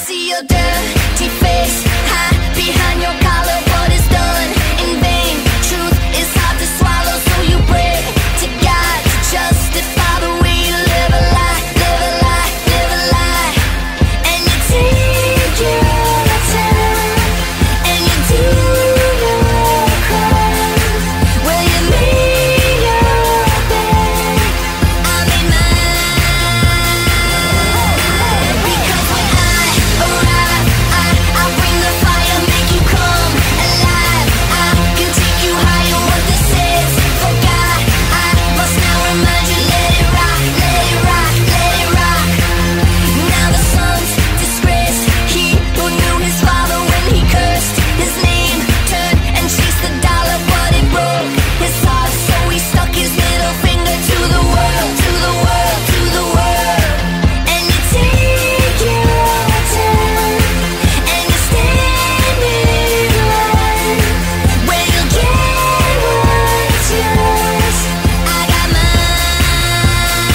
see your dirty face, hide behind your collar, but it's done in vain. Truth is hard to swallow, so you pray to God to justify the way you live a lie, live a lie, live a lie. And you take your time, and you do your crime. Well, you made your bed, I made mine. Because when I arrive, I bring the fire, make you come alive. I can take you higher, what this is. For God, I must now remind you, let it rock, let it rock, let it rock. Now the son's disgraced, he who knew his father when he cursed his name, turned and chased the dollar, but it broke his heart. So he stuck his middle finger to the world, to the world, to the world. And you take your time, and you stand in line, where you'll get what's yours. I got mine.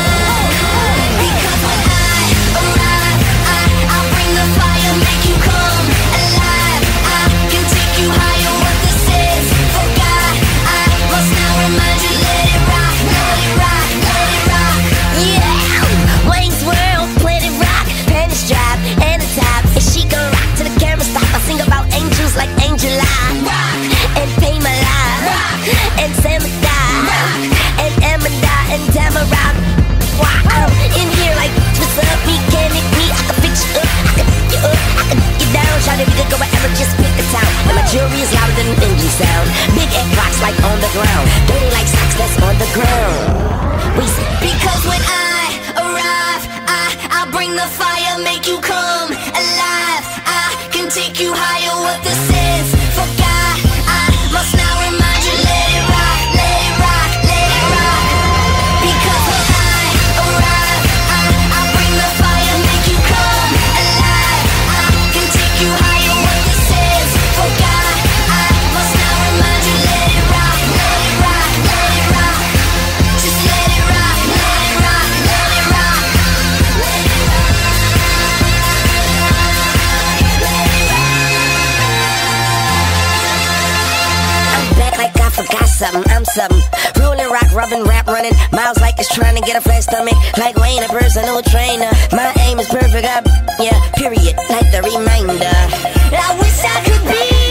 Because when I arrive, I'll bring the fire, make you come alive. I can take you higher, what this is. For God, I must now remind you, let it rock, let it rock, let it rock. Yeah, Wayne's World, Planet Rock, Penny's Drive, and the top. And she gon' rock till the camera stop. I sing about angels like Angel Eye, rock, and Pay My Life, rock, and Samada, rock, and Amanda, and Tamara. Wow, I'm in here like, what's up, me, can it me? I can fix you up, I can pick you up, I can get you down. Shout it, we could go wherever, just pick a town. And my jewelry is louder than an engine sound. Big egg rocks like on the ground, dirty like socks that's on the ground. We say, because when I arrive, I'll bring the fire, make you come alive. I can take you higher, what this is. For God, I must now remind you, let it rock, let it rock, let it rock. Because when I arrive, I'll bring the fire, make you come alive. I can take you higher, what this is. For God, I must now remind you, let it rock, let it rock, let it rock. Just let it rock, let it rock, let it rock, let it rock, let it rock. I'm back like I forgot something, I'm something. Rolling, rock, rubbing, rap, running miles like it's trying to get a flat stomach. Like Wayne, a personal trainer. My aim is perfect, yeah, period, like the reminder. I wish I could be